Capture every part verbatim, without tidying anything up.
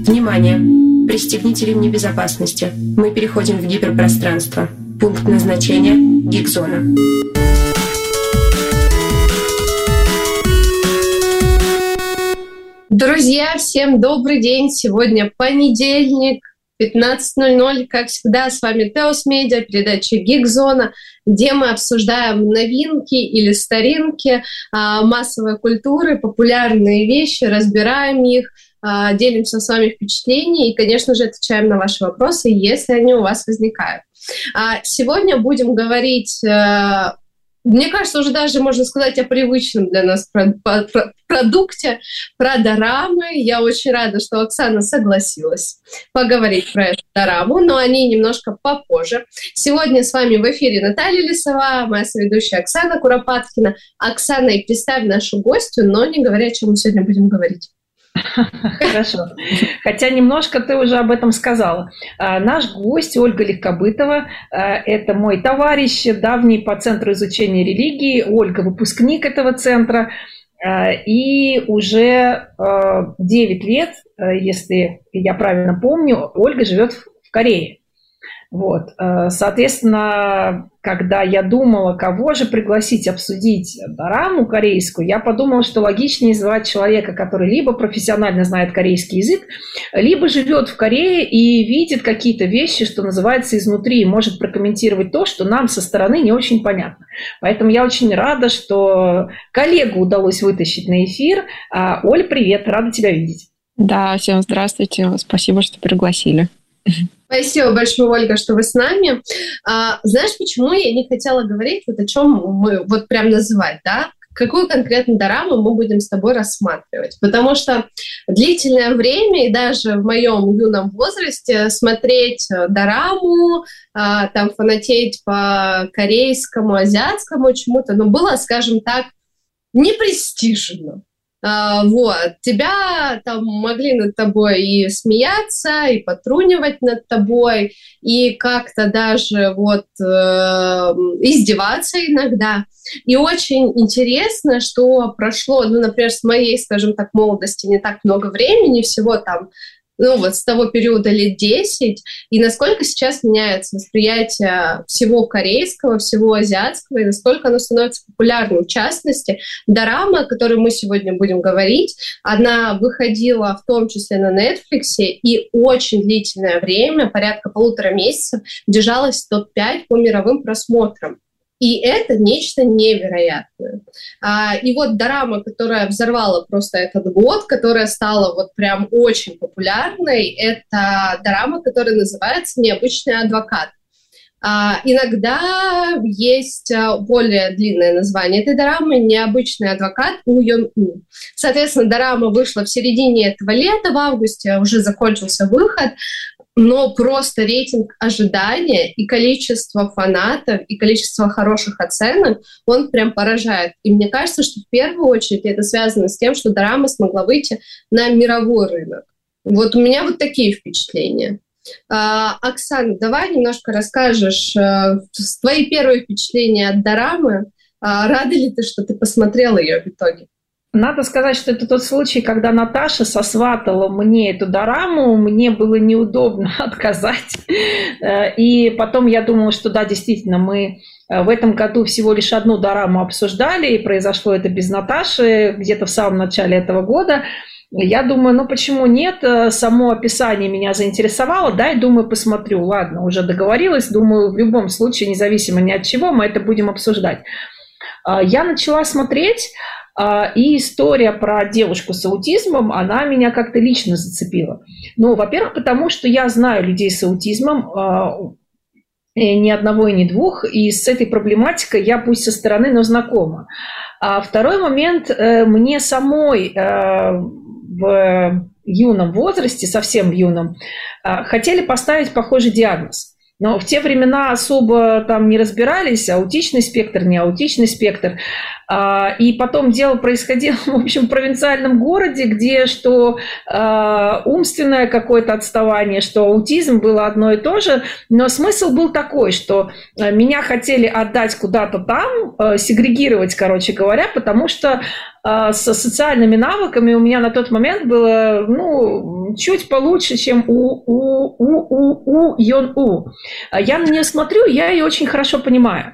Внимание! Пристегните ремни безопасности. Мы переходим в гиперпространство. Пункт назначения – гиг-зона. Друзья, всем добрый день! Сегодня понедельник, пятнадцать ноль ноль. Как всегда, с вами Теос Медиа, передача «Гиг-зона», где мы обсуждаем новинки или старинки массовой культуры, популярные вещи, разбираем их, делимся с вами впечатлениями и, конечно же, отвечаем на ваши вопросы, если они у вас возникают. Сегодня будем говорить, мне кажется, уже даже можно сказать о привычном для нас продукте, про дорамы. Я очень рада, что Оксана согласилась поговорить про эту дораму, но о ней немножко попозже. Сегодня с вами в эфире Наталья Лисова, моя соведущая Оксана Куропаткина. Оксана, и представь нашу гостью, но не говоря, о чем мы сегодня будем говорить. Хорошо. Хотя немножко ты уже об этом сказала. Наш гость Ольга Легкобытова. Это мой товарищ, давний по Центру изучения религии. Ольга выпускник этого центра. И уже девять лет, если я правильно помню, Ольга живет в Корее. Вот. Соответственно, когда я думала, кого же пригласить обсудить дораму корейскую, я подумала, что логичнее звать человека, который либо профессионально знает корейский язык, либо живет в Корее и видит какие-то вещи, что называется, изнутри, и может прокомментировать то, что нам со стороны не очень понятно. Поэтому я очень рада, что коллегу удалось вытащить на эфир. Оль, привет, рада тебя видеть. Да, всем здравствуйте, спасибо, что пригласили. Спасибо большое, Ольга, что вы с нами. А, знаешь, почему я не хотела говорить, вот о чем мы вот прям называть, да? Какую конкретно дораму мы будем с тобой рассматривать? Потому что длительное время, и даже в моем юном возрасте, смотреть дораму, а, там фанатеть по корейскому, азиатскому чему-то, ну, было, скажем так, непрестижно. Uh, вот. Тебя там могли над тобой и смеяться, и потрунивать над тобой, и как-то даже вот uh, издеваться иногда. И очень интересно, что прошло, ну, например, с моей, скажем так, молодости не так много времени, всего там, ну, вот с того периода лет десять, и насколько сейчас меняется восприятие всего корейского, всего азиатского, и насколько оно становится популярным. В частности, дорама, о которой мы сегодня будем говорить, она выходила в том числе на Netflix, и очень длительное время, порядка полутора месяцев, держалась в топ пять по мировым просмотрам. И это нечто невероятное. А, и вот дорама, которая взорвала просто этот год, которая стала вот прям очень популярной, это дорама, которая называется «Необычный адвокат». А, иногда есть более длинное название этой дорамы «Необычный адвокат У Йон-У». Соответственно, дорама вышла в середине этого лета, в августе уже закончился выход, но просто рейтинг ожидания и количество фанатов, и количество хороших оценок, он прям поражает. И мне кажется, что в первую очередь это связано с тем, что дорама смогла выйти на мировой рынок. Вот у меня вот такие впечатления. А, Оксана, давай немножко расскажешь а, твои первые впечатления от дорамы. А, рада ли ты, что ты посмотрела ее в итоге? Надо сказать, что это тот случай, когда Наташа сосватала мне эту дораму, мне было неудобно отказать. И потом я думала, что да, действительно, мы в этом году всего лишь одну дораму обсуждали, и произошло это без Наташи где-то в самом начале этого года. Я думаю, ну почему нет, само описание меня заинтересовало, да, и думаю, посмотрю, ладно, уже договорилась, думаю, в любом случае, независимо ни от чего, мы это будем обсуждать. Я начала смотреть, и история про девушку с аутизмом, она меня как-то лично зацепила. Ну, во-первых, потому что я знаю людей с аутизмом, ни одного и ни двух, и с этой проблематикой я пусть со стороны, но знакома. А второй момент, мне самой в юном возрасте, совсем в юном, хотели поставить похожий диагноз. Но в те времена особо там не разбирались, аутичный спектр, не аутичный спектр. И потом дело происходило, в общем, в провинциальном городе, где что умственное какое-то отставание, что аутизм было одно и то же. Но смысл был такой, что меня хотели отдать куда-то там, сегрегировать, короче говоря, потому что со социальными навыками у меня на тот момент было, ну, чуть получше, чем у у у у у Йон У. Я на нее смотрю, я ее очень хорошо понимаю.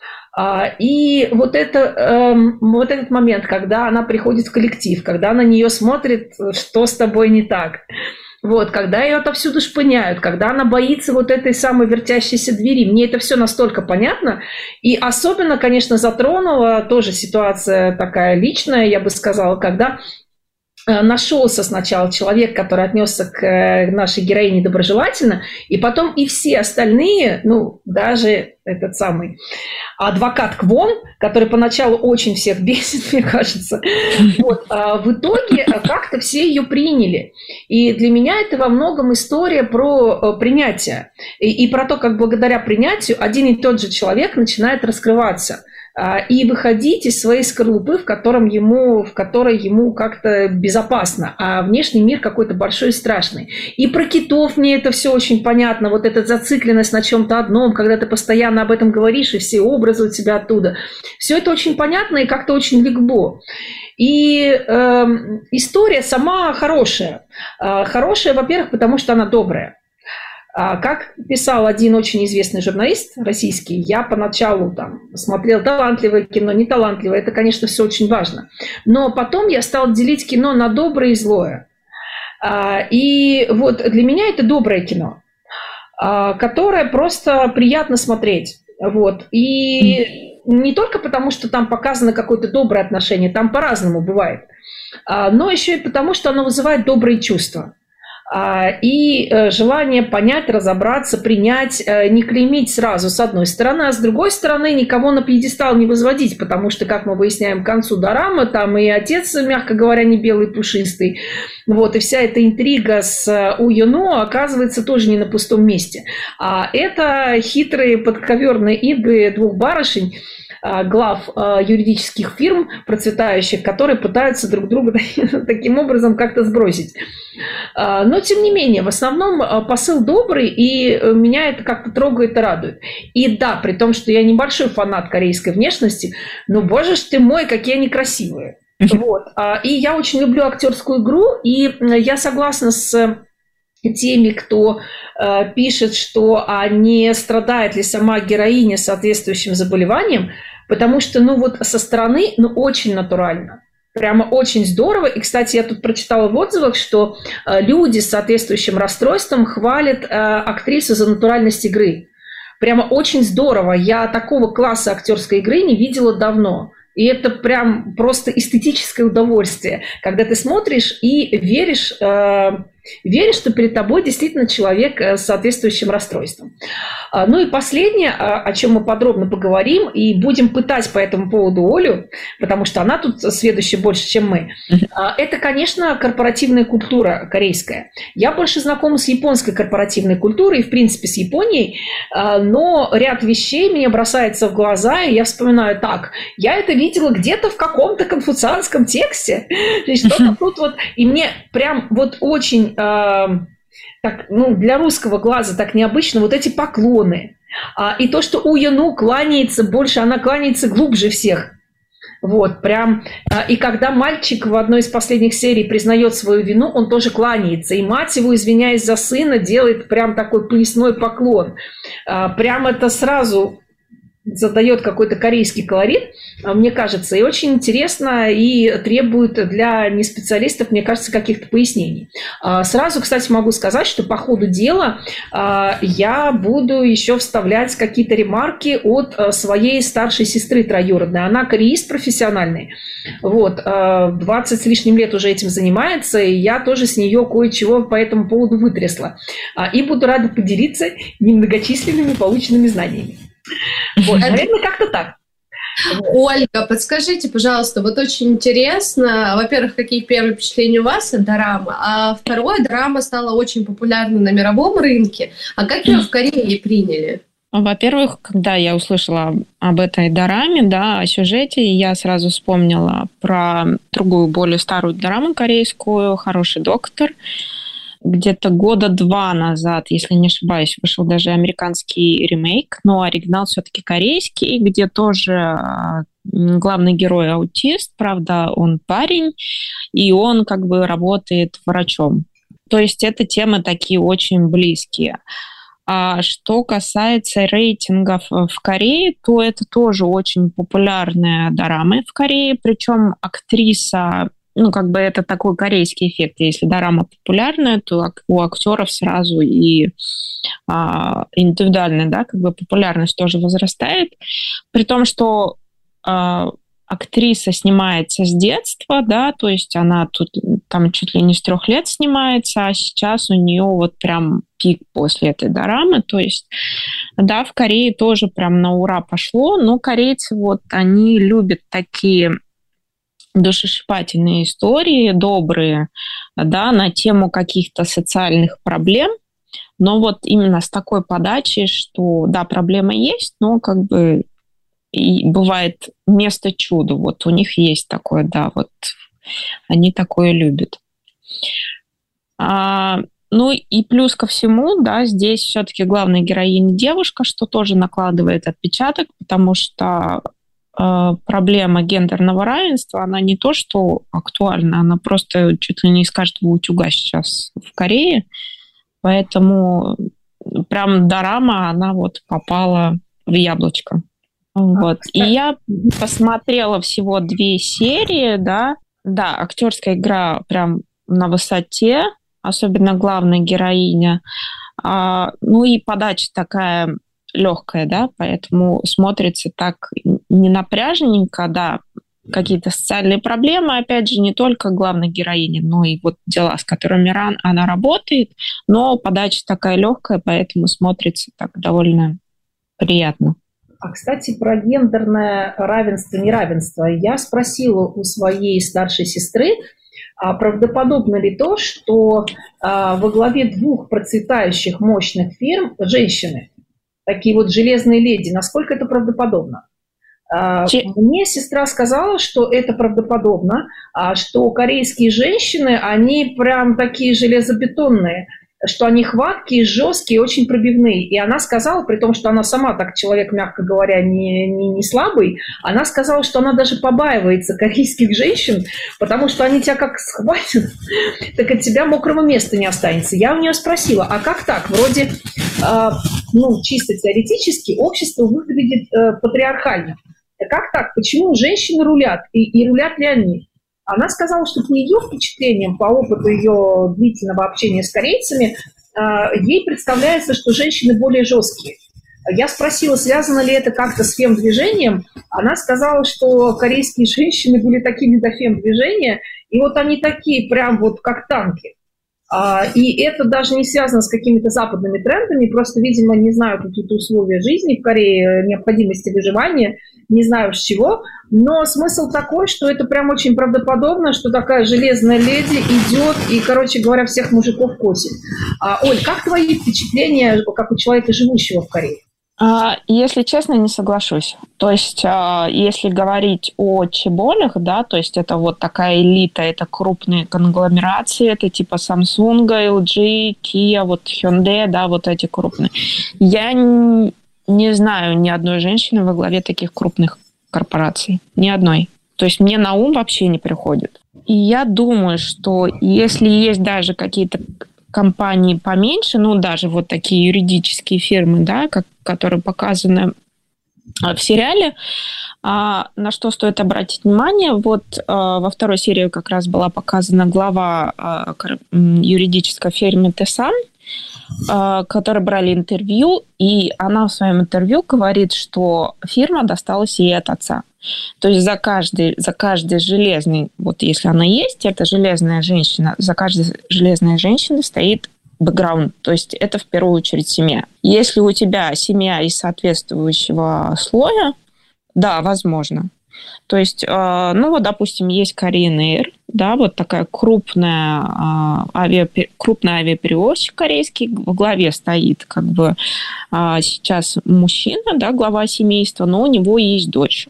И вот, это, вот этот момент, когда она приходит в коллектив, когда на нее смотрит, что с тобой не так, вот, когда ее отовсюду шпыняют, когда она боится вот этой самой вертящейся двери, мне это все настолько понятно. И особенно, конечно, затронула тоже ситуация такая личная, я бы сказала, когда нашелся сначала человек, который отнесся к нашей героине доброжелательно, и потом и все остальные, ну, даже этот самый адвокат Квон, который поначалу очень всех бесит, мне кажется, вот, а в итоге как-то все ее приняли. И для меня это во многом история про принятие. И, и про то, как благодаря принятию один и тот же человек начинает раскрываться и выходить из своей скорлупы, в, котором ему, в которой ему как-то безопасно, а внешний мир какой-то большой и страшный. И про китов мне это все очень понятно, вот эта зацикленность на чем-то одном, когда ты постоянно об этом говоришь, и все образы у тебя оттуда. Все это очень понятно и как-то очень легко. И э, история сама хорошая. Э, хорошая, во-первых, потому что она добрая. Как писал один очень известный журналист российский, я поначалу там смотрел талантливое кино, неталантливое, это, конечно, все очень важно. Но потом я стала делить кино на доброе и злое. И вот для меня это доброе кино, которое просто приятно смотреть. Вот. И не только потому, что там показано какое-то доброе отношение, там по-разному бывает, но еще и потому, что оно вызывает добрые чувства. И желание понять, разобраться, принять, не клеймить сразу с одной стороны, а с другой стороны никого на пьедестал не возводить, потому что, как мы выясняем к концу дорамы, там и отец, мягко говоря, не белый пушистый, вот, и вся эта интрига с У Йон-У оказывается тоже не на пустом месте. А это хитрые подковерные игры двух барышень, глав юридических фирм процветающих, которые пытаются друг друга таким образом как-то сбросить. Но, тем не менее, в основном посыл добрый, и меня это как-то трогает и радует. И да, при том, что я небольшой фанат корейской внешности, но, боже ж ты мой, какие они красивые. Вот. И я очень люблю актерскую игру, и я согласна с теми, кто э, пишет, что а не страдает ли сама героиня соответствующим заболеванием, потому что, ну вот со стороны, ну очень натурально. Прямо очень здорово. И, кстати, я тут прочитала в отзывах, что э, люди с соответствующим расстройством хвалят э, актрису за натуральность игры. Прямо очень здорово. Я такого класса актерской игры не видела давно. И это прям просто эстетическое удовольствие, когда ты смотришь и веришь, э, веришь, что перед тобой действительно человек с соответствующим расстройством. Ну и последнее, о чем мы подробно поговорим, и будем пытать по этому поводу Олю, потому что она тут сведущая больше, чем мы. Это, конечно, корпоративная культура корейская. Я больше знакома с японской корпоративной культурой, и, в принципе, с Японией, но ряд вещей мне бросается в глаза, и я вспоминаю, так, я это видела где-то в каком-то конфуцианском тексте, что-то тут вот, и мне прям вот очень... Так, ну, для русского глаза так необычно, вот эти поклоны. А, и то, что У Йон-У кланяется больше, она кланяется глубже всех. Вот, прям. А, и когда мальчик в одной из последних серий признает свою вину, он тоже кланяется. И мать его, извиняясь за сына, делает прям такой поясной поклон. А, прям это сразу задает какой-то корейский колорит, мне кажется, и очень интересно, и требует для неспециалистов, мне кажется, каких-то пояснений. Сразу, кстати, могу сказать, что по ходу дела я буду еще вставлять какие-то ремарки от своей старшей сестры троюродной. Она кореист профессиональный, вот, двадцать с лишним лет уже этим занимается, и я тоже с нее кое-чего по этому поводу вытрясла. И буду рада поделиться немногочисленными полученными знаниями. Вот, наверное, как-то так. Ольга, подскажите, пожалуйста, вот очень интересно, во-первых, какие первые впечатления у вас от дорамы, а второе, дорама стала очень популярна на мировом рынке, а как ее в Корее приняли? Во-первых, когда я услышала об этой дораме, да, о сюжете, я сразу вспомнила про другую, более старую дораму корейскую «Хороший доктор». Где-то года два назад, если не ошибаюсь, вышел даже американский ремейк, но оригинал все-таки корейский, где тоже главный герой аутист, правда, он парень, и он как бы работает врачом. То есть это темы такие очень близкие. А что касается рейтингов в Корее, то это тоже очень популярная дорама в Корее, причем актриса, ну, как бы это такой корейский эффект. Если дорама популярная, то у актеров сразу и а, индивидуальная, да, как бы популярность тоже возрастает. При том, что а, актриса снимается с детства, да, то есть она тут там чуть ли не с трех лет снимается, а сейчас у нее вот прям пик после этой дорамы, то есть, да, в Корее тоже прям на ура пошло, но корейцы вот, они любят такие душещипательные истории, добрые, да, на тему каких-то социальных проблем, но вот именно с такой подачей, что, да, проблема есть, но как бы и бывает место чуду. Вот у них есть такое, да, вот они такое любят. А, ну и плюс ко всему, да, здесь все-таки главная героиня девушка, что тоже накладывает отпечаток, потому что э, проблема гендерного равенства, она не то, что актуальна, она просто чуть ли не из каждого утюга сейчас в Корее, поэтому прям дорама, она вот попала в яблочко. Вот. И я посмотрела всего две серии, да. Да, актерская игра прям на высоте, особенно главная героиня. А, ну и подача такая легкая, да, поэтому смотрится так не напряжненько, да. Какие-то социальные проблемы, опять же, не только главной героини, но и вот дела, с которыми она работает, но подача такая легкая, поэтому смотрится так довольно приятно. А, кстати, про гендерное равенство, неравенство. Я спросила у своей старшей сестры, а правдоподобно ли то, что а, во главе двух процветающих мощных фирм женщины, такие вот железные леди, насколько это правдоподобно? А, Че... Мне сестра сказала, что это правдоподобно, а, что корейские женщины, они прям такие железобетонные, что они хваткие, жесткие, очень пробивные. И она сказала, при том, что она сама так человек, мягко говоря, не, не, не слабый, она сказала, что она даже побаивается корейских женщин, потому что они тебя как схватят, так от тебя мокрого места не останется. Я у нее спросила, а как так? Вроде, э, ну, чисто теоретически общество выглядит э, патриархально. Как так? Почему женщины рулят? И, и рулят ли они? Она сказала, что по ее впечатлениям, по опыту ее длительного общения с корейцами, ей представляется, что женщины более жесткие. Я спросила, связано ли это как-то с фем-движением. Она сказала, что корейские женщины были такими до фем-движения, и вот они такие прям вот как танки. И это даже не связано с какими-то западными трендами, просто, видимо, не знаю, какие-то условия жизни в Корее, необходимости выживания, не знаю с чего, но смысл такой, что это прям очень правдоподобно, что такая железная леди идет и, короче говоря, всех мужиков косит. А, Оль, как твои впечатления, как у человека, живущего в Корее? Если честно, не соглашусь. То есть, если говорить о чеболях, да, то есть это вот такая элита, это крупные конгломерации, это типа Samsung, эл джи, Kia, вот Hyundai, да, вот эти крупные. Я не, не знаю ни одной женщины во главе таких крупных корпораций. Ни одной. То есть мне на ум вообще не приходит. И я думаю, что если есть даже какие-то компании поменьше, ну, даже вот такие юридические фирмы, да, как, которые показаны в сериале, а, на что стоит обратить внимание, вот а, во второй серии как раз была показана глава а, юридической фирмы Тесан, а, которые брали интервью, и она в своем интервью говорит, что фирма досталась ей от отца. То есть за каждый, за каждый железный, вот если она есть, это железная женщина, за каждой железной женщиной стоит бэкграунд, то есть это в первую очередь семья. Если у тебя семья из соответствующего слоя, да, возможно. То есть, ну вот, допустим, есть Korean Air, да, вот такая крупная, авиа, крупный авиаперевозчик корейский, в главе стоит как бы сейчас мужчина, да, глава семейства, но у него есть дочь,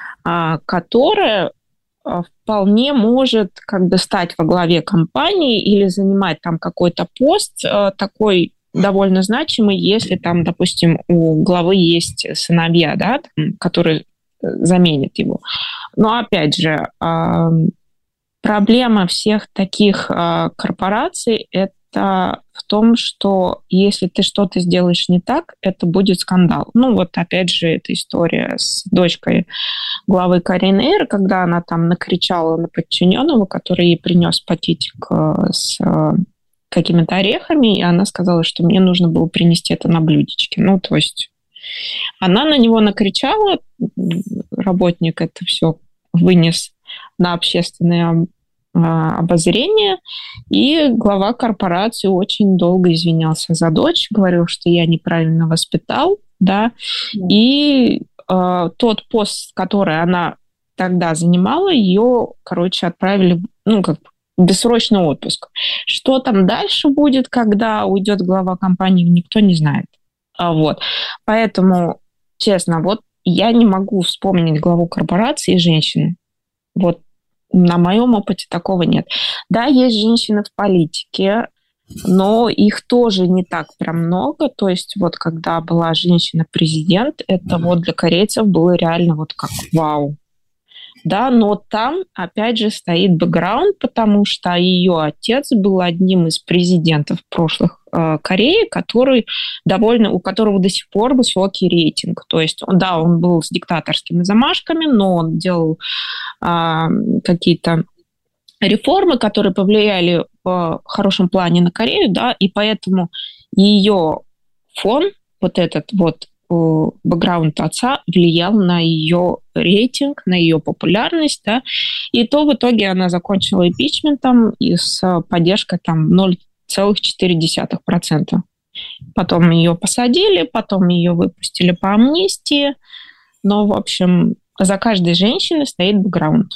которая вполне может как бы стать во главе компании или занимать там какой-то пост такой довольно значимый, если там, допустим, у главы есть сыновья, да, которые заменят его. Но опять же, проблема всех таких корпораций – это это в том, что если ты что-то сделаешь не так, это будет скандал. Ну, вот опять же, эта история с дочкой главы Карин Эйр, когда она там накричала на подчиненного, который ей принес пакетик с какими-то орехами, и она сказала, что мне нужно было принести это на блюдечке. Ну, то есть она на него накричала, работник это все вынес на общественное обозрение, и глава корпорации очень долго извинялся за дочь, говорил, что я неправильно воспитал, да, и э, тот пост, который она тогда занимала, ее, короче, отправили, ну, как в бессрочный отпуск. Что там дальше будет, когда уйдет глава компании, никто не знает. А вот. Поэтому, честно, вот я не могу вспомнить главу корпорации женщины. Вот на моем опыте такого нет. Да, есть женщины в политике, но их тоже не так прям много. То есть вот когда была женщина-президент, это вот для корейцев было реально вот как вау. Да, но там, опять же, стоит бэкграунд, потому что ее отец был одним из президентов прошлых э, Кореи, который довольно, у которого до сих пор высокий рейтинг. То есть, он, да, он был с диктаторскими замашками, но он делал э, какие-то реформы, которые повлияли в хорошем плане на Корею, да, и поэтому ее фон, вот этот вот бэкграунд отца влиял на ее рейтинг, на ее популярность, да, и то в итоге она закончила импичментом и с поддержкой там ноль целых четыре десятых процента. Потом ее посадили, потом ее выпустили по амнистии, но, в общем, за каждой женщиной стоит бэкграунд.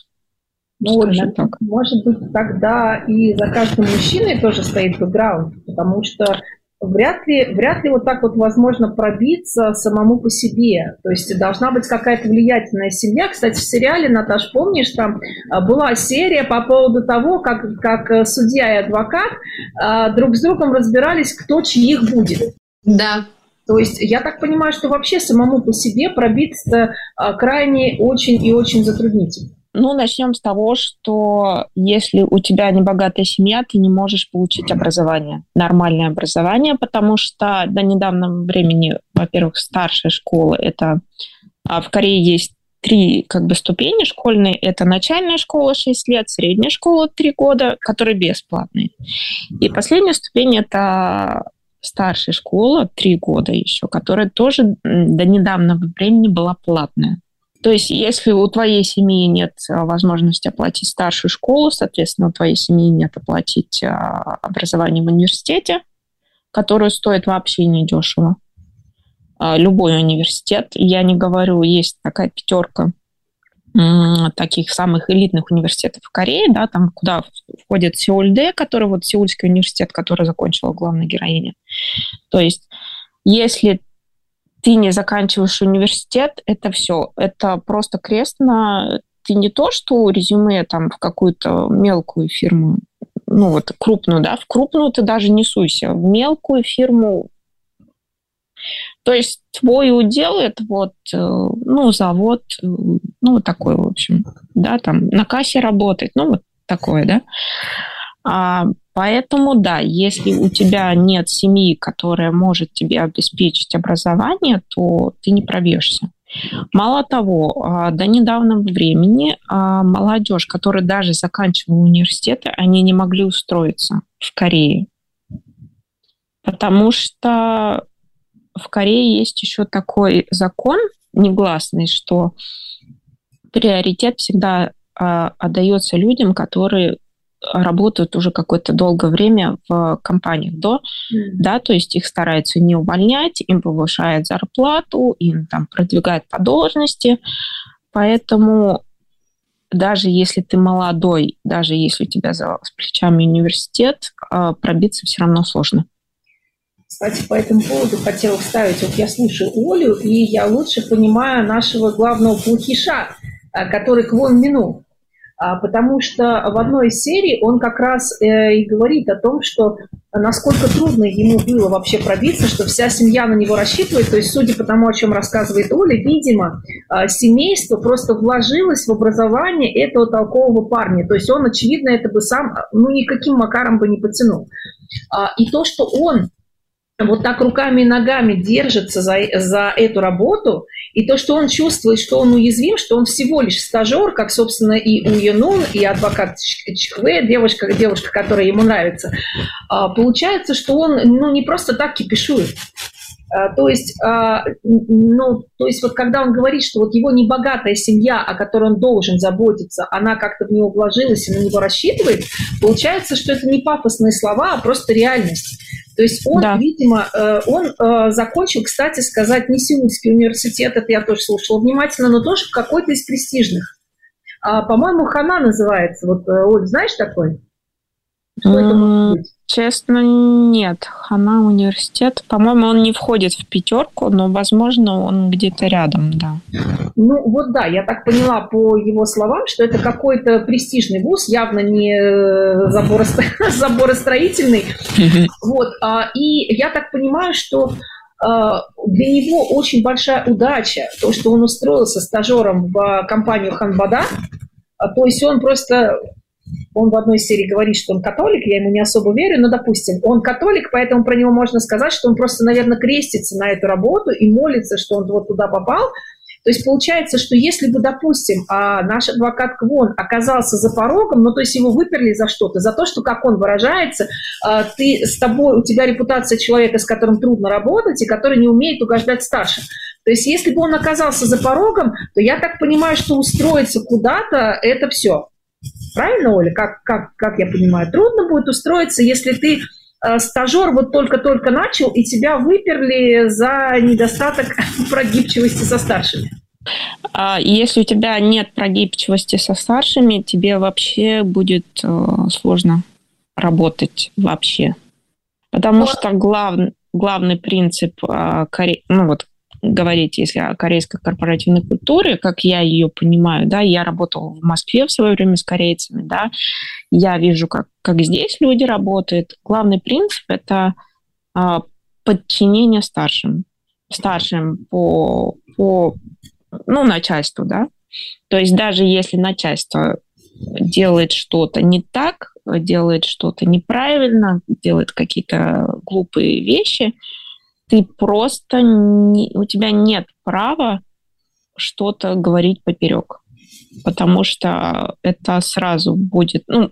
Ну, так. Может быть, тогда и за каждым мужчиной тоже стоит бэкграунд, потому что Вряд ли, вряд ли вот так вот возможно пробиться самому по себе. То есть должна быть какая-то влиятельная семья. Кстати, в сериале, Наташ, помнишь, там была серия по поводу того, как, как судья и адвокат а, друг с другом разбирались, кто чьих будет. Да. То есть я так понимаю, что вообще самому по себе пробиться а, крайне очень и очень затруднительно. Ну, начнем с того, что если у тебя небогатая семья, ты не можешь получить образование, нормальное образование, потому что до недавнего времени, во-первых, старшая школа, это в Корее есть три как бы ступени школьные. Это начальная школа шесть лет, средняя школа три года, которые бесплатные. И последняя ступень – это старшая школа три года еще, которая тоже до недавнего времени была платная. То есть, если у твоей семьи нет возможности оплатить старшую школу, соответственно, у твоей семьи нет оплатить образование в университете, которое стоит вообще недешево. Любой университет, я не говорю, есть такая пятерка таких самых элитных университетов в Корее, да, там, куда входит Сеульдэ, который вот Сеульский университет, который закончила главная героиня. То есть, если ты не заканчиваешь университет, это все. Это просто крест на... Ты не то, что резюме там в какую-то мелкую фирму, ну вот крупную, да, в крупную ты даже не суйся, в мелкую фирму. То есть твой удел – это вот, ну, завод, ну, вот такой, в общем, да, там на кассе работать, ну, вот такое, да. А, поэтому, да, если у тебя нет семьи, которая может тебе обеспечить образование, то ты не пробьешься. Мало того, до недавнего времени молодежь, которая даже заканчивала университеты, они не могли устроиться в Корее. Потому что в Корее есть еще такой закон негласный, что приоритет всегда отдается людям, которые работают уже какое-то долгое время в компаниях, да, mm. да, то есть их стараются не увольнять, им повышают зарплату, им там продвигают по должности, поэтому даже если ты молодой, даже если у тебя за плечами университет, пробиться все равно сложно. Кстати, по этому поводу хотела вставить, вот я слушаю Олю, и я лучше понимаю нашего главного плохиша, который Квон Мину. Потому что в одной из серий он как раз и говорит о том, что насколько трудно ему было вообще пробиться, что вся семья на него рассчитывает. То есть, судя по тому, о чем рассказывает Оля, видимо, семейство просто вложилось в образование этого толкового парня. То есть он, очевидно, это бы сам, ну, никаким макаром бы не потянул. И то, что он вот так руками и ногами держится за, за эту работу, и то, что он чувствует, что он уязвим, что он всего лишь стажер, как, собственно, и У Юнун, и адвокат Чхве, девушка, девушка, которая ему нравится, получается, что он ну, не просто так кипишует. То есть, ну, то есть вот когда он говорит, что вот его небогатая семья, о которой он должен заботиться, она как-то в него вложилась и на него рассчитывает, получается, что это не пафосные слова, а просто реальность. То есть он, да. видимо, он закончил, кстати сказать, не Сеульский университет, это я тоже слушала внимательно, но тоже какой-то из престижных. По-моему, Хана называется. Вот, Оль, знаешь такой? Что это может быть? Честно, нет. Хана университет. По-моему, он не входит в пятерку, но, возможно, он где-то рядом, да. Ну, вот да, я так поняла по его словам, что это какой-то престижный вуз, явно не заборостро... заборостроительный. Вот. И я так понимаю, что для него очень большая удача, то, что он устроился стажером в компанию Ханбада. То есть он просто... Он в одной серии говорит, что он католик, я ему не особо верю, но, допустим, он католик, поэтому про него можно сказать, что он просто, наверное, крестится на эту работу и молится, что он вот туда попал. То есть получается, что если бы, допустим, наш адвокат Квон оказался за порогом, ну, то есть его выперли за что-то, за то, что, как он выражается, ты с тобой, у тебя репутация человека, с которым трудно работать и который не умеет угождать старшим. То есть если бы он оказался за порогом, то я так понимаю, что устроиться куда-то – это все. Правильно, Оля? Как, как, как я понимаю, трудно будет устроиться, если ты э, стажер вот только-только начал, и тебя выперли за недостаток прогибчивости со старшими. Если у тебя нет прогибчивости со старшими, тебе вообще будет э, сложно работать вообще. Потому вот. что глав, главный принцип э, коре... ну, вот, говорить, если о корейской корпоративной культуре, как я ее понимаю, да, я работала в Москве в свое время с корейцами, да, я вижу, как, как здесь люди работают. Главный принцип – это а, подчинение старшим, старшим по, по, ну, начальству, да. То есть даже если начальство делает что-то не так, делает что-то неправильно, делает какие-то глупые вещи, ты просто, не, у тебя нет права что-то говорить поперек, потому что это сразу будет, ну,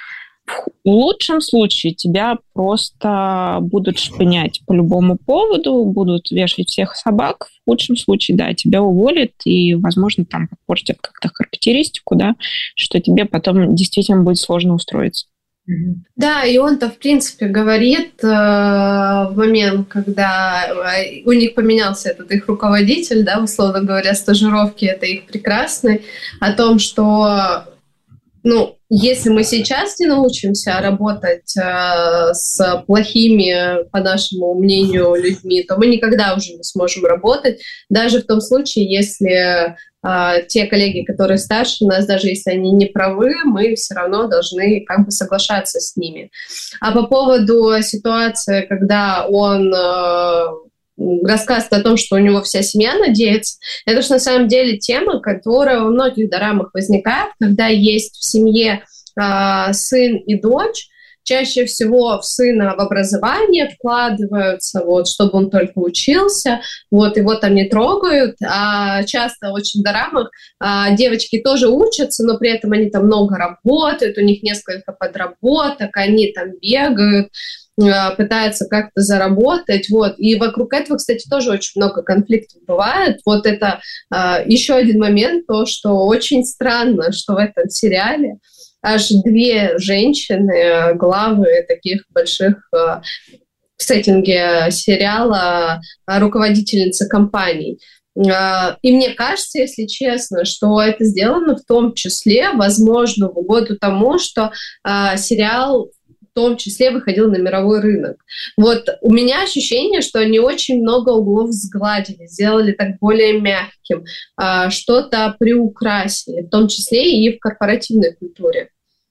в лучшем случае тебя просто будут шпынять по любому поводу, будут вешать всех собак, в худшем случае, да, тебя уволят и, возможно, там подпортят как-то характеристику, да, что тебе потом действительно будет сложно устроиться. Да, и он-то, в принципе, говорит э, в момент, когда у них поменялся этот их руководитель, да, условно говоря, стажировки, это их прекрасный, о том, что, ну, если мы сейчас не научимся работать э, с плохими, по нашему мнению, людьми, то мы никогда уже не сможем работать, даже в том случае, если те коллеги, которые старше нас, даже если они не правы, мы все равно должны как бы соглашаться с ними. А по поводу ситуации, когда он э, рассказывает о том, что у него вся семья надеется, это же на самом деле тема, которая во многих дорамах возникает, когда есть в семье э, сын и дочь. Чаще всего в сына в образование вкладываются, вот, чтобы он только учился, вот, его там не трогают. А часто очень в дорамах а, девочки тоже учатся, но при этом они там много работают, у них несколько подработок, они там бегают, а, пытаются как-то заработать. Вот. И вокруг этого, кстати, тоже очень много конфликтов бывает. Вот это а, еще один момент, то, что очень странно, что в этом сериале аж две женщины, главы таких больших в сеттинге сериала, руководительницы компаний. И мне кажется, если честно, что это сделано в том числе, возможно, в угоду тому, что сериал в том числе выходил на мировой рынок. Вот у меня ощущение, что они очень много углов сгладили, сделали так более мягким, что-то приукрасили, в том числе и в корпоративной культуре.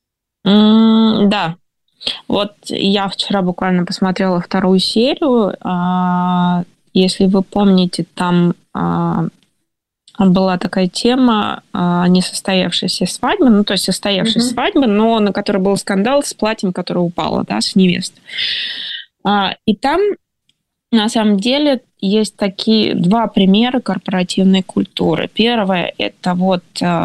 Mm, да. Вот я вчера буквально посмотрела вторую серию. Если вы помните, там была такая тема несостоявшейся свадьбы, ну, то есть состоявшейся mm-hmm. свадьбы, но на которой был скандал с платьем, которое упало, да, с невесты. И там, на самом деле, есть такие два примера корпоративной культуры. Первое – это вот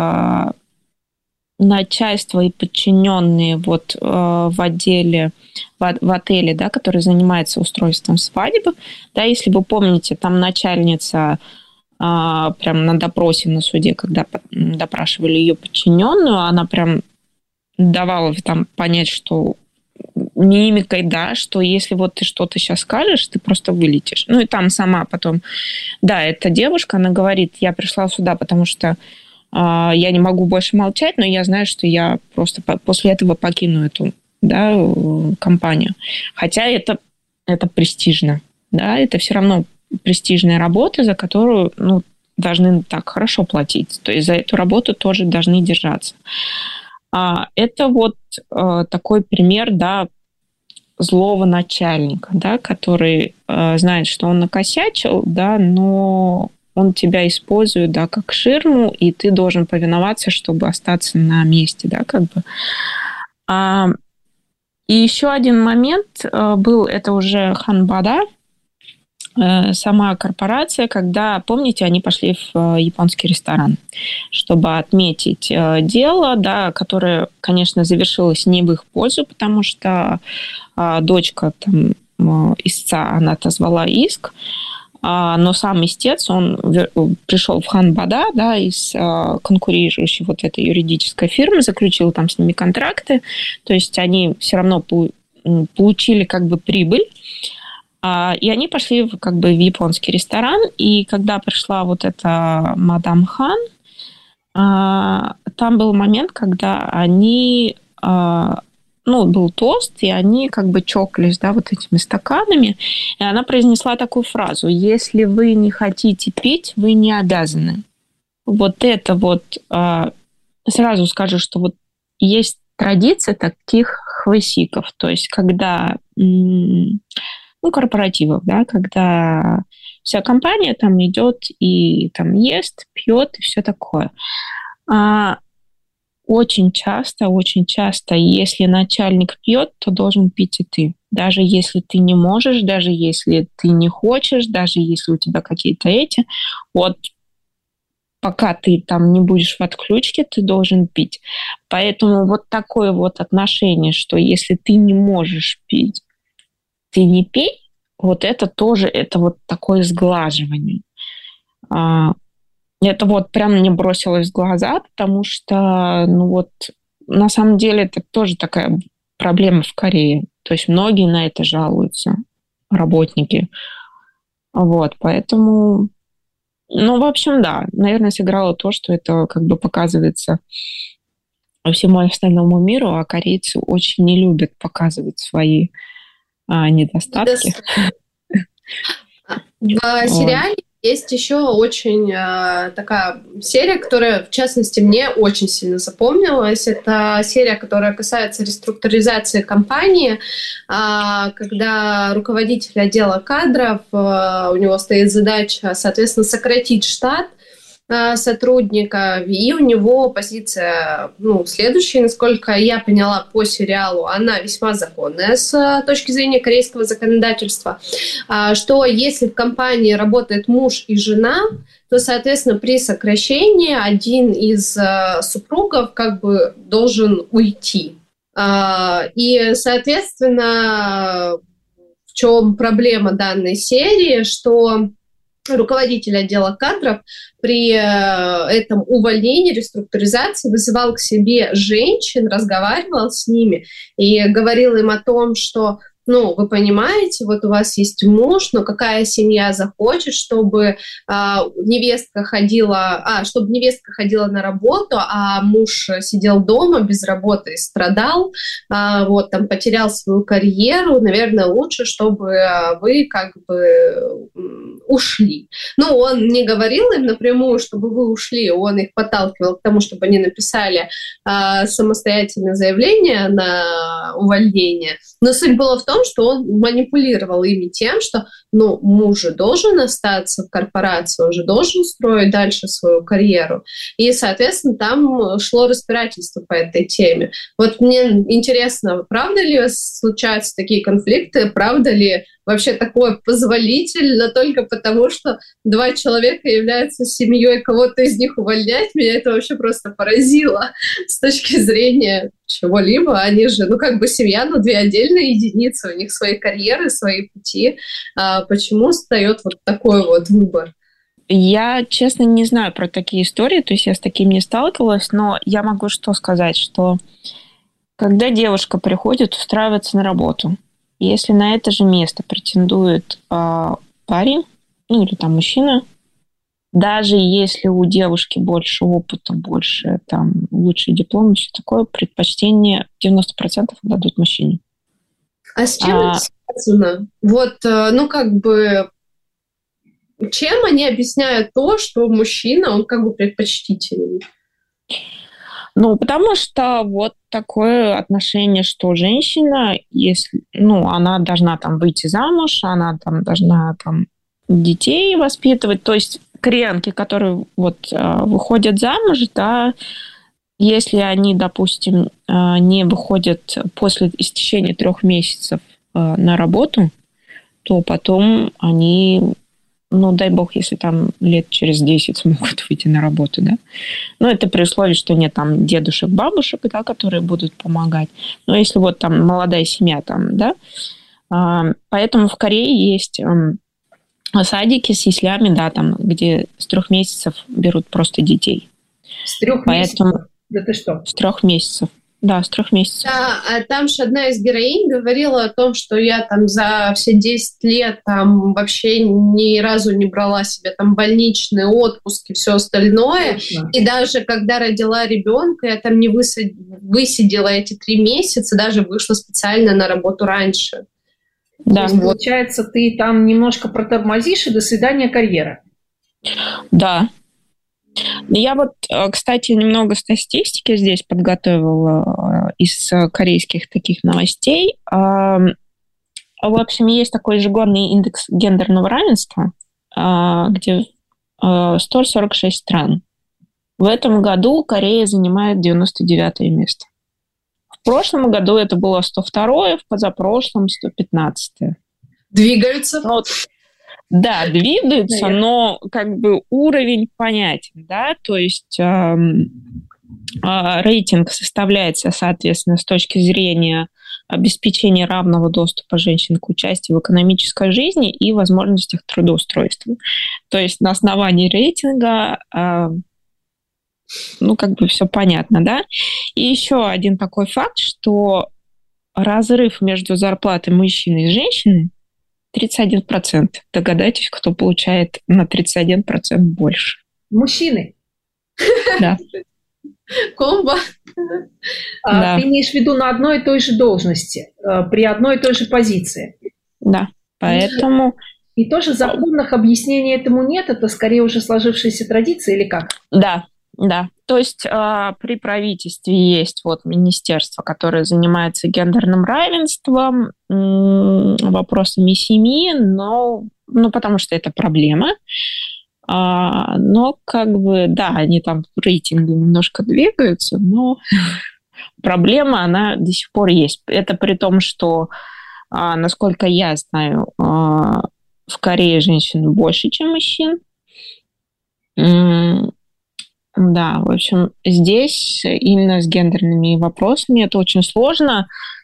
начальство и подчиненные вот в отделе, в отеле, да, который занимается устройством свадьбы. Да, если вы помните, там начальница прям на допросе на суде, когда допрашивали ее подчиненную, она прям давала там понять, что мимикой, да, что если вот ты что-то сейчас скажешь, ты просто вылетишь. Ну и там сама потом, да, эта девушка, она говорит, я пришла сюда, потому что э, я не могу больше молчать, но я знаю, что я просто после этого покину эту, да, компанию. Хотя это, это престижно, да, это все равно престижная работа, за которую, ну, должны так хорошо платить. То есть за эту работу тоже должны держаться. А это вот э, такой пример, да, злого начальника, да, который э, знает, что он накосячил, да, но он тебя использует, да, как ширму, и ты должен повиноваться, чтобы остаться на месте, да, как бы. А, и еще один момент э, был, это уже Ханбада, сама корпорация, когда, помните, они пошли в японский ресторан, чтобы отметить дело, да, которое, конечно, завершилось не в их пользу, потому что дочка там, истца, она отозвала иск, но сам истец, он пришел в Ханбада, да, из конкурирующей вот этой юридической фирмы, заключил там с ними контракты, то есть они все равно получили как бы прибыль. И они пошли как бы в японский ресторан, и когда пришла вот эта мадам Хан, там был момент, когда они, ну, был тост, и они как бы чокались, да, вот этими стаканами, и она произнесла такую фразу: «Если вы не хотите пить, вы не обязаны». Вот это вот, сразу скажу, что вот есть традиция таких хвосиков, то есть когда... ну, корпоративов, да, когда вся компания там идет и там ест, пьет и все такое. А очень часто, очень часто, если начальник пьет, то должен пить и ты. Даже если ты не можешь, даже если ты не хочешь, даже если у тебя какие-то эти, вот пока ты там не будешь в отключке, ты должен пить. Поэтому вот такое вот отношение, что если ты не можешь пить, ты не пей, вот это тоже, это вот такое сглаживание. Это вот прям мне бросилось в глаза, потому что, ну вот, на самом деле это тоже такая проблема в Корее. То есть многие на это жалуются, работники. Вот, поэтому, ну, в общем, да, наверное, сыграло то, что это как бы показывается всему остальному миру, а корейцы очень не любят показывать свои А, недостатки. В сериале есть еще очень а, такая серия, которая, в частности, мне очень сильно запомнилась. Это серия, которая касается реструктуризации компании, а, когда руководитель отдела кадров, а, у него стоит задача, соответственно, сократить штат сотрудника, и у него позиция, ну, следующая, насколько я поняла по сериалу, она весьма законная с точки зрения корейского законодательства, что если в компании работает муж и жена, то, соответственно, при сокращении один из супругов как бы должен уйти. И, соответственно, в чем проблема данной серии, что руководитель отдела кадров при этом увольнении, реструктуризации вызывал к себе женщин, разговаривал с ними и говорил им о том, что, ну, вы понимаете, вот у вас есть муж, но какая семья захочет, чтобы а, невестка ходила, а, чтобы невестка ходила на работу, а муж сидел дома без работы и страдал, а, вот, там, потерял свою карьеру, наверное, лучше, чтобы вы как бы ушли. Ну, он не говорил им напрямую, чтобы вы ушли, он их подталкивал к тому, чтобы они написали а, самостоятельное заявление на увольнение. Но суть была в том, том, что он манипулировал ими тем, что, ну, муж же должен остаться в корпорации, он же должен строить дальше свою карьеру. И, соответственно, там шло разбирательство по этой теме. Вот мне интересно, правда ли случаются такие конфликты, правда ли вообще такое позволительно только потому, что два человека являются семьей, кого-то из них увольнять? Меня это вообще просто поразило с точки зрения чего-либо. Они же, ну, как бы семья, но две отдельные единицы, у них свои карьеры, свои пути. А почему встает вот такой вот выбор? Я, честно, не знаю про такие истории, то есть я с таким не сталкивалась, но я могу что сказать, что когда девушка приходит устраиваться на работу, если на это же место претендует э, парень, ну или там мужчина, даже если у девушки больше опыта, больше там лучший диплом, все такое, предпочтение девяносто процентов дадут мужчине. А с чем а... это связано? Вот, ну как бы, чем они объясняют то, что мужчина, он как бы предпочтительный? Ну, потому что вот такое отношение, что женщина, если, ну, она должна там выйти замуж, она там должна там детей воспитывать, то есть кренки, которые вот выходят замуж, да, если они, допустим, не выходят после истечения трех месяцев на работу, то потом они, ну, дай бог, если там лет через десять смогут выйти на работу, да. Но это при условии, что нет там дедушек, бабушек, да, которые будут помогать. Но если вот там молодая семья там, да. Поэтому в Корее есть садики с яслями, да, там, где с трех месяцев берут просто детей. С трех Поэтому... месяцев? Да ты что? С трех месяцев. Да, с трех месяцев. Да, а там же одна из героинь говорила о том, что я там за все десять лет там вообще ни разу не брала себе там больничный отпуск и все остальное. Точно. И даже когда родила ребенка, я там не высад... высидела эти три месяца, даже вышла специально на работу раньше. Да. То есть, получается, ты там немножко протормозишь, и до свидания карьера. Да. Я вот, кстати, немного статистики здесь подготовила из корейских таких новостей. В общем, есть такой ежегодный индекс гендерного равенства, где сто сорок шесть стран. В этом году Корея занимает девяносто девятое место. В прошлом году это было сто второе, в позапрошлом сто пятнадцатое. Двигаются? Вот. Да, двигаются, Наверное. Но как бы уровень понятен, да, то есть э, э, рейтинг составляется, соответственно, с точки зрения обеспечения равного доступа женщин к участию в экономической жизни и возможностях трудоустройства. То есть на основании рейтинга, э, ну, как бы все понятно, да. И еще один такой факт, что разрыв между зарплатой мужчины и женщины тридцать один процент. Догадайтесь, кто получает на тридцать один процент больше. Мужчины? Да. Комбо. А, да. Ты имеешь в виду на одной и той же должности, при одной и той же позиции? Да, поэтому... И тоже законных объяснений этому нет? Это скорее уже сложившаяся традиция или как? Да, да. То есть э, при правительстве есть вот министерство, которое занимается гендерным равенством, э, вопросами семьи, но, ну, потому что это проблема. А, но как бы, да, они там в рейтинге немножко двигаются, но проблема, она до сих пор есть. Это при том, что, а, насколько я знаю, а, в Корее женщин больше, чем мужчин. Да, в общем, здесь именно с гендерными вопросами это очень сложно.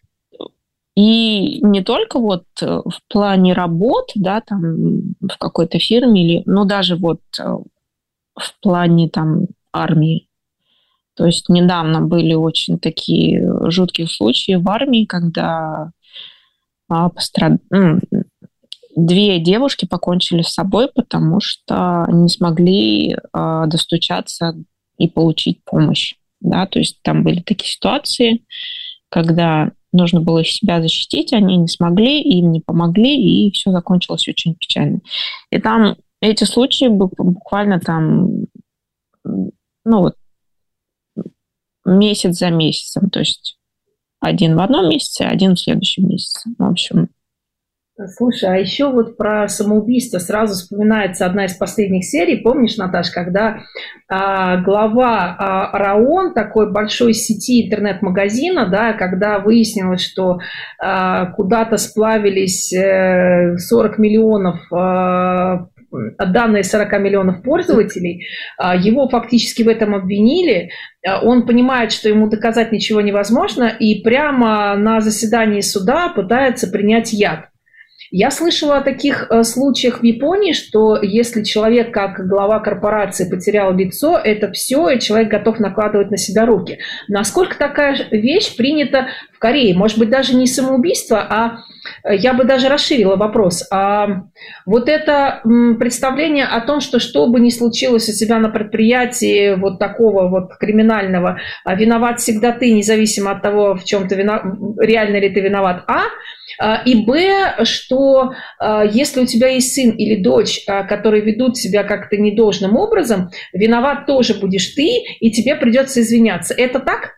И не только вот в плане работ, да, там в какой-то фирме, или, но даже вот в плане там армии. То есть недавно были очень такие жуткие случаи в армии, когда пострад... две девушки покончили с собой, потому что не смогли достучаться и получить помощь. Да? То есть там были такие ситуации, когда нужно было себя защитить, они не смогли, им не помогли, и все закончилось очень печально. И там эти случаи буквально там, ну вот, месяц за месяцем. То есть Один в одном месяце, один в следующем месяце. В общем... Слушай, а еще вот про самоубийство сразу вспоминается одна из последних серий. Помнишь, Наташ, когда а, глава а, РАОН, такой большой сети интернет-магазина, да, когда выяснилось, что а, куда-то сплавились э, сорок миллионов, а, данные сорок миллионов пользователей, а, его фактически в этом обвинили. Он понимает, что ему доказать ничего невозможно, и прямо на заседании суда пытается принять яд. Я слышала о таких э, случаях в Японии, что если человек как глава корпорации потерял лицо, это все, и человек готов накладывать на себя руки. Насколько такая вещь принята в Корее? Может быть, даже не самоубийство, а я бы даже расширила вопрос. А вот это м, представление о том, что что бы ни случилось у себя на предприятии вот такого вот криминального, виноват всегда ты, независимо от того, в чем ты виноват, реально ли ты виноват, а и б, что если у тебя есть сын или дочь, которые ведут себя как-то недолжным образом, виноват тоже будешь ты, и тебе придется извиняться. Это так?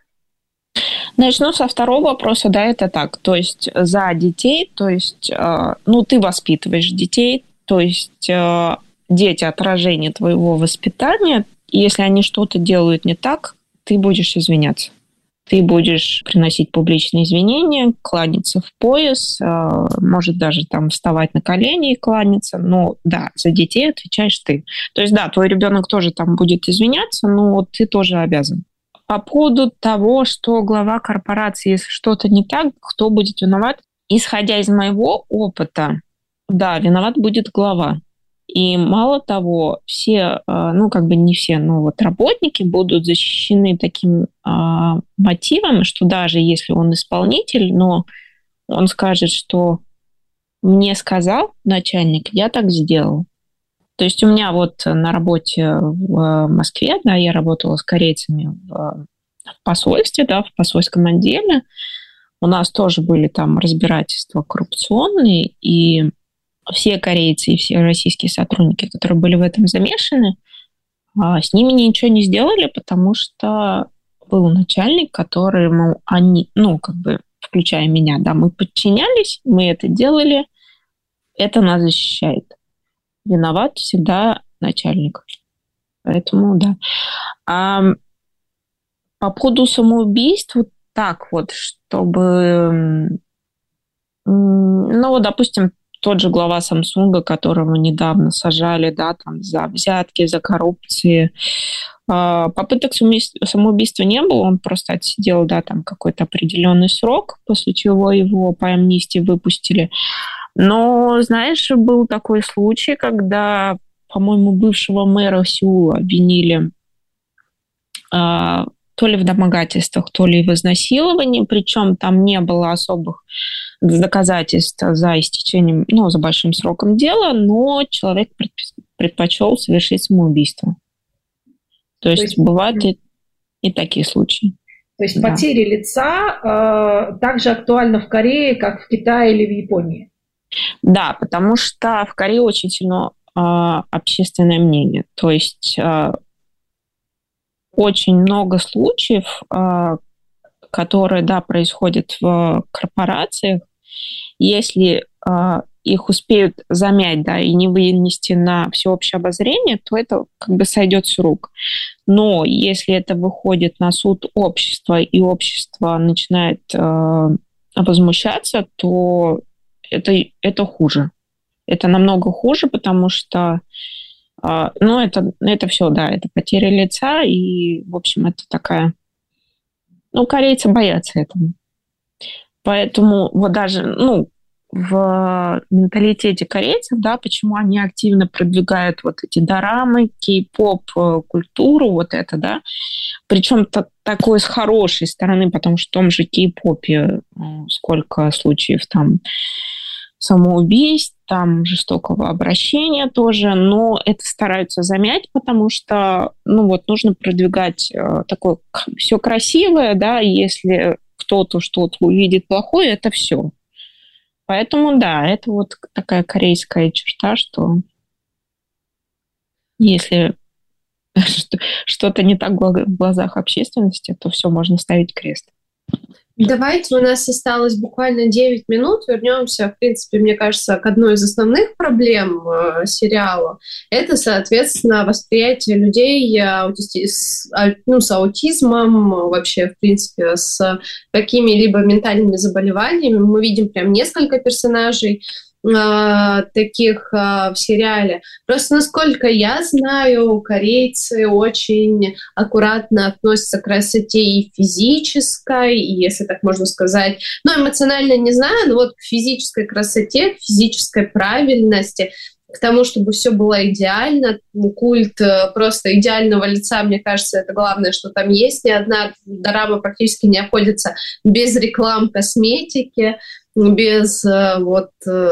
Начну со второго вопроса, да, это так. То есть за детей, то есть, ну, ты воспитываешь детей, то есть дети отражение твоего воспитания, и если они что-то делают не так, ты будешь извиняться. Ты будешь приносить публичные извинения, кланяться в пояс, может даже там вставать на колени и кланяться, но да, за детей отвечаешь ты. То есть да, твой ребенок тоже там будет извиняться, но ты тоже обязан. По поводу того, что глава корпорации, если что-то не так, кто будет виноват? Исходя из моего опыта, да, виноват будет глава. И мало того, все, ну, как бы не все, но вот работники будут защищены таким а, мотивом, что даже если он исполнитель, но он скажет, что мне сказал начальник, я так сделал. То есть у меня вот на работе в Москве, да, я работала с корейцами в, в посольстве, да, в посольском отделе. У нас тоже были там разбирательства коррупционные, и все корейцы и все российские сотрудники, которые были в этом замешаны, с ними ничего не сделали, потому что был начальник, которому они, ну, как бы, включая меня, да, мы подчинялись, мы это делали, это нас защищает. Виноват всегда начальник. Поэтому, да. А по поводу самоубийств, вот так вот, чтобы... Ну, вот, допустим, тот же глава Samsung, которого недавно сажали, да, там, за взятки, за коррупции. Попыток самоубийства не было, он просто отсидел, да, там какой-то определенный срок, после чего его по амнистии выпустили. Но, знаешь, был такой случай, когда, по-моему, бывшего мэра Сеула обвинили а, то ли в домогательствах, то ли в изнасиловании, причем там не было особых доказательств за истечением, ну, за большим сроком дела, но человек предпочел совершить самоубийство. То есть, то есть бывают и, и такие случаи. То есть да. Потеря лица э, также актуальна в Корее, как в Китае или в Японии? Да, потому что в Корее очень сильно э, общественное мнение. То есть э, очень много случаев, э, которые, да, происходят в корпорациях. Если э, их успеют замять, да, и не вынести на всеобщее обозрение, то это как бы сойдет с рук. Но если это выходит на суд общества, и общество начинает э, возмущаться, то это, это хуже. Это намного хуже, потому что э, ну, это, это все, да, это потеря лица, и, в общем, это такая... Ну, корейцы боятся этого. Поэтому вот даже, ну, в менталитете корейцев, да, почему они активно продвигают вот эти дорамы, кей-поп культуру, вот это, да, причем такой с хорошей стороны, потому что в том же кей-попе сколько случаев там самоубийств, там жестокого обращения тоже, но это стараются замять, потому что, ну вот, нужно продвигать такое все красивое, да, и если кто-то что-то увидит плохое, это все. Поэтому, да, это вот такая корейская черта, что если что-то не так в глазах общественности, то все, можно ставить крест. Давайте, у нас осталось буквально девять минут. Вернемся, в принципе, мне кажется, к одной из основных проблем э, сериала. Это, соответственно, восприятие людей аутисти... с, ну, с аутизмом, вообще, в принципе, с какими-либо ментальными заболеваниями. Мы видим прям несколько персонажей таких в сериале. Просто, насколько я знаю, корейцы очень аккуратно относятся к красоте и физической, и, если так можно сказать, ну, эмоционально не знаю, но вот к физической красоте, к физической правильности, к тому, чтобы все было идеально. Культ просто идеального лица, мне кажется, это главное, что там есть. Ни одна дорама практически не обходится без реклам косметики, без вот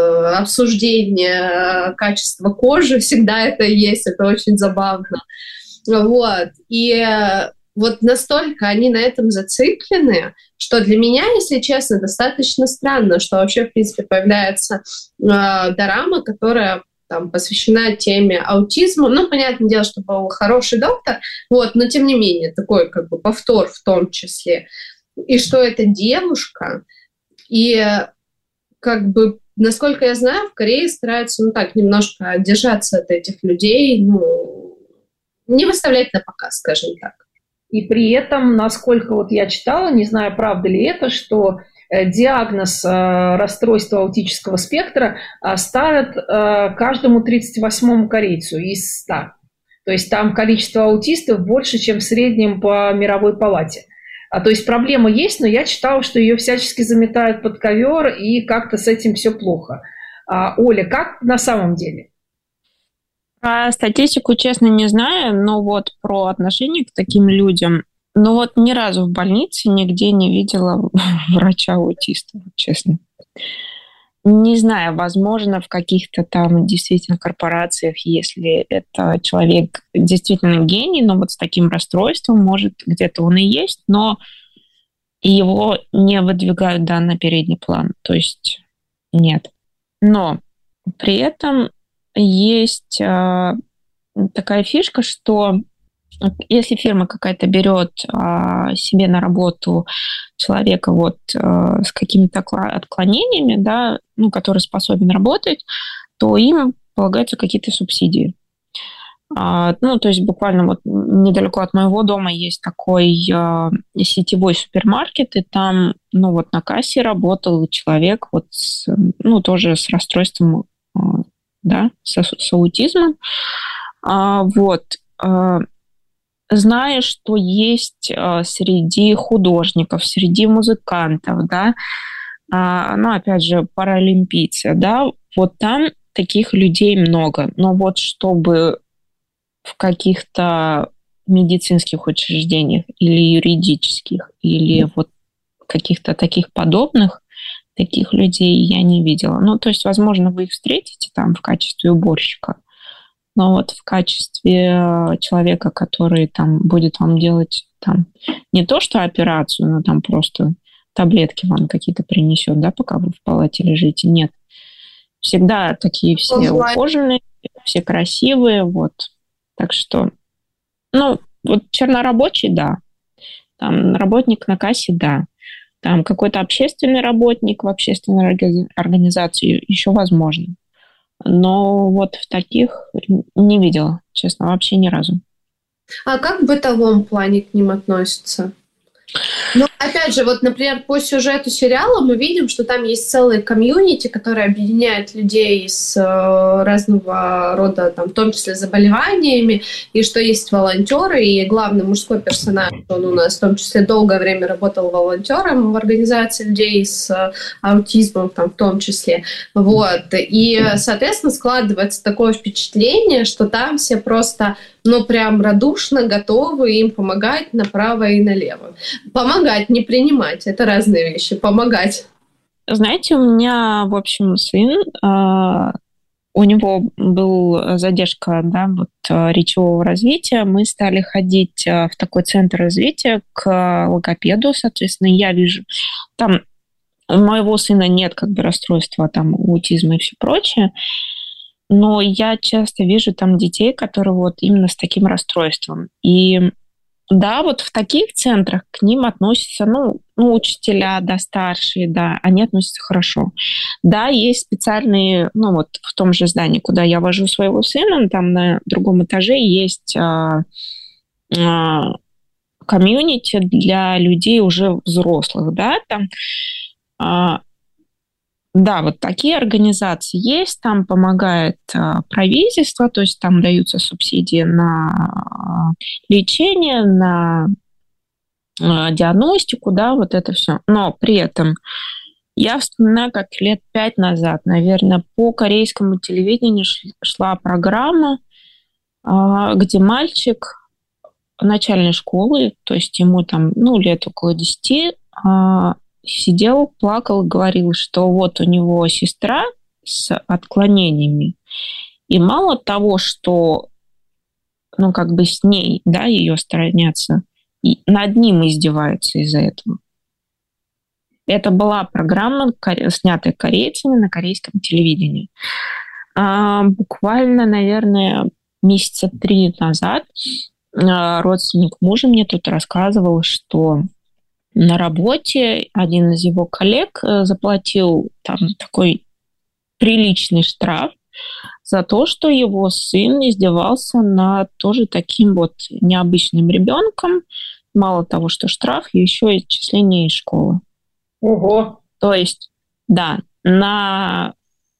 обсуждения качества кожи. Всегда это есть, это очень забавно. Вот. И вот настолько они на этом зациклены, что для меня, если честно, достаточно странно, что вообще, в принципе, появляется э, дорама, которая там посвящена теме аутизма. Ну, понятное дело, что был хороший доктор, вот, но тем не менее, такой как бы повтор в том числе. И что это девушка, и как бы, насколько я знаю, в Корее стараются, ну так, немножко держаться от этих людей, ну, не выставлять на показ, скажем так. И при этом, насколько вот я читала, не знаю, правда ли это, что диагноз расстройства аутического спектра ставят каждому тридцать восьмому корейцу из ста. То есть там количество аутистов больше, чем в среднем по мировой палате. А, то есть проблема есть, но я читала, что ее всячески заметают под ковер, и как-то с этим все плохо. А, Оля, как на самом деле? Про статистику, честно, не знаю, но вот про отношение к таким людям, ну вот ни разу в больнице нигде не видела врача-аутиста, честно. Не знаю, возможно, в каких-то там действительно корпорациях, если это человек действительно гений, но вот с таким расстройством, может, где-то он и есть, но его не выдвигают, да, на передний план. То есть нет. Но при этом есть э, такая фишка, что если фирма какая-то берет а, себе на работу человека вот а, с какими-то отклонениями, да, ну, который способен работать, то им полагаются какие-то субсидии. А, ну, то есть буквально вот недалеко от моего дома есть такой а, сетевой супермаркет, и там, ну, вот на кассе работал человек вот с, ну, тоже с расстройством, а, да, с, с аутизмом. А, вот. А, Знаю, что есть э, среди художников, среди музыкантов, да, э, ну, опять же, паралимпийцы, да, вот там таких людей много. Но вот чтобы в каких-то медицинских учреждениях или юридических, или вот каких-то таких подобных, таких людей я не видела. Ну, то есть, возможно, вы их встретите там в качестве уборщика, но вот в качестве человека, который там будет вам делать там не то что операцию, но там просто таблетки вам какие-то принесет, да, пока вы в палате лежите, нет. Всегда такие все ухоженные, все красивые, вот. Так что, ну, вот чернорабочий, да. Там работник на кассе, да. Там какой-то общественный работник в общественной организации еще возможно. Но вот в таких не видела, честно, вообще ни разу. А как в бытовом плане к ним относятся? Ну, опять же, вот, например, по сюжету сериала мы видим, что там есть целые комьюнити, которые объединяют людей с э, разного рода, там, в том числе заболеваниями, и что есть волонтеры, и главный мужской персонаж, он у нас в том числе долгое время работал волонтером в организации людей с э, аутизмом, там, в том числе. Вот. И, соответственно, складывается такое впечатление, что там все просто, ну, прям радушно готовы им помогать направо и налево. Помогать, не принимать. Это разные вещи. Помогать. Знаете, у меня, в общем, сын, у него был задержка, да, вот, речевого развития. Мы стали ходить в такой центр развития к логопеду, соответственно, я вижу, там у моего сына нет как бы расстройства, там, аутизма и все прочее, но я часто вижу там детей, которые вот именно с таким расстройством. И Да, вот в таких центрах к ним относятся, ну, ну, учителя, да, старшие, да, они относятся хорошо. Да, есть специальные, ну, вот в том же здании, куда я вожу своего сына, там на другом этаже есть а, а, комьюнити для людей уже взрослых, да, там, а, да, вот такие организации есть, там помогает а, правительство, то есть там даются субсидии на а, лечение, на а, диагностику, да, вот это все. Но при этом я вспоминаю, как лет пять назад, наверное, по корейскому телевидению шла программа, а, где мальчик начальной школы, то есть ему там, ну, лет около десяти, а, сидел, плакал, говорил, что вот у него сестра с отклонениями. И мало того, что, ну, как бы с ней, да, ее сторонятся, и над ним издеваются из-за этого. Это была программа, снятая корейцами на корейском телевидении. А, буквально, наверное, месяца три назад родственник мужа мне тут рассказывал, что на работе один из его коллег заплатил там такой приличный штраф за то, что его сын издевался над тоже таким вот необычным ребенком. Мало того, что штраф, еще и отчисление из школы. Ого! То есть, да, на,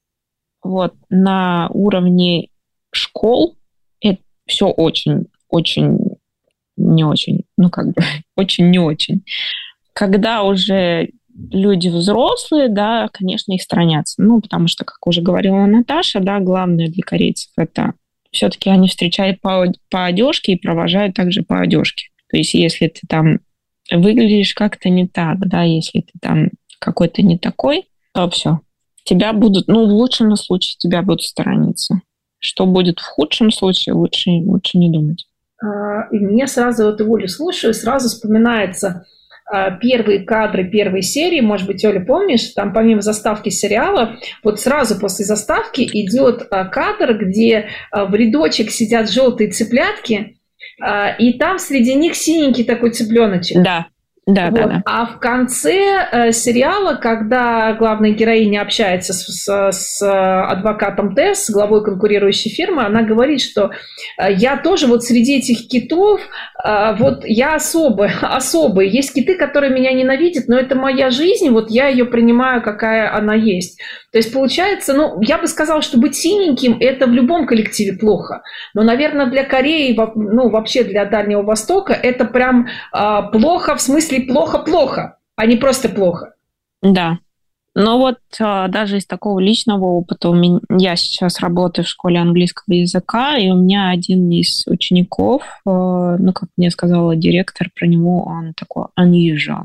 вот, на уровне школ это все очень, очень не очень, ну как бы очень не очень. Когда уже люди взрослые, да, конечно, их сторонятся. Ну, потому что, как уже говорила Наташа, да, главное для корейцев это все-таки они встречают по, по одежке и провожают также по одежке. То есть, если ты там выглядишь как-то не так, да, если ты там какой-то не такой, то все. Тебя будут, ну, в лучшем случае тебя будут сторониться. Что будет в худшем случае, лучше, лучше не думать. И мне сразу, вот Олю слушаю, сразу вспоминается первые кадры первой серии, может быть, Оля, помнишь, там помимо заставки сериала, вот сразу после заставки идет кадр, где в рядочек сидят желтые цыплятки, и там среди них синенький такой цыпленочек. Да. Да, вот. да, да. А в конце э, сериала, когда главная героиня общается с, с, с адвокатом Тесс, с главой конкурирующей фирмы, она говорит, что э, я тоже вот среди этих китов, э, вот я особый, особый. Есть киты, которые меня ненавидят, но это моя жизнь, вот я ее принимаю, какая она есть. То есть получается, ну, я бы сказала, что быть синеньким – это в любом коллективе плохо. Но, наверное, для Кореи, ну, вообще для Дальнего Востока, это прям э, плохо, в смысле плохо-плохо, а не просто плохо. Да. Но вот э, даже из такого личного опыта, у меня, я сейчас работаю в школе английского языка, и у меня один из учеников, э, ну, как мне сказала директор, про него он такой unusual.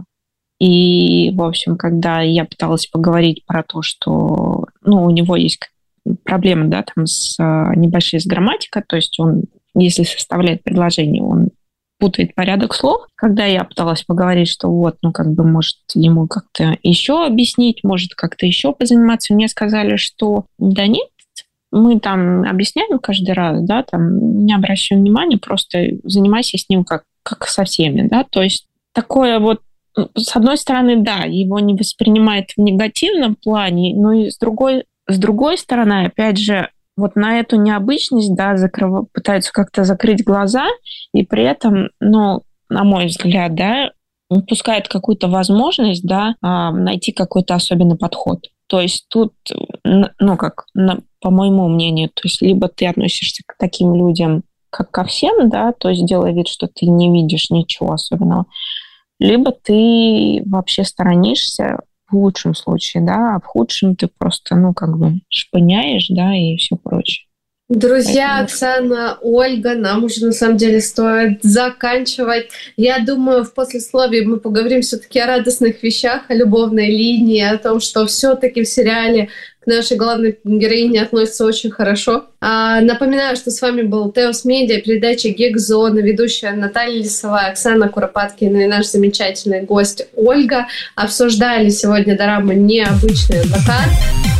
И, в общем, когда я пыталась поговорить про то, что, ну, у него есть проблемы, да, там с небольшой с грамматикой, то есть он, если составляет предложение, он путает порядок слов. Когда я пыталась поговорить, что вот, ну, как бы, может, ему как-то еще объяснить, может, как-то еще позаниматься, мне сказали, что да нет, мы там объясняем каждый раз, да, там, не обращаем внимания, просто занимайся с ним как, как со всеми, да, то есть такое вот, с одной стороны, да, его не воспринимают в негативном плане, но и с другой, с другой стороны, опять же, вот на эту необычность, да, закрыв... пытаются как-то закрыть глаза, и при этом, ну, на мой взгляд, да, упускают какую-то возможность, да, найти какой-то особенный подход. То есть тут, ну, как, по моему мнению, то есть либо ты относишься к таким людям, как ко всем, да, то есть делая вид, что ты не видишь ничего особенного, либо ты вообще сторонишься в лучшем случае, да, а в худшем ты просто, ну, как бы шпыняешь, да, и все прочее. Друзья, Поэтому... Оксана, Ольга, нам уже на самом деле стоит заканчивать. Я думаю, в послесловии мы поговорим все-таки о радостных вещах, о любовной линии, о том, что все-таки в сериале к нашей главной героине относится очень хорошо. А, напоминаю, что с вами был Теос Медиа, передача Гик-зона, ведущая Наталья Лисовая, Оксана Куропаткина и наш замечательный гость Ольга. Обсуждали сегодня дораму «Необычный адвокат».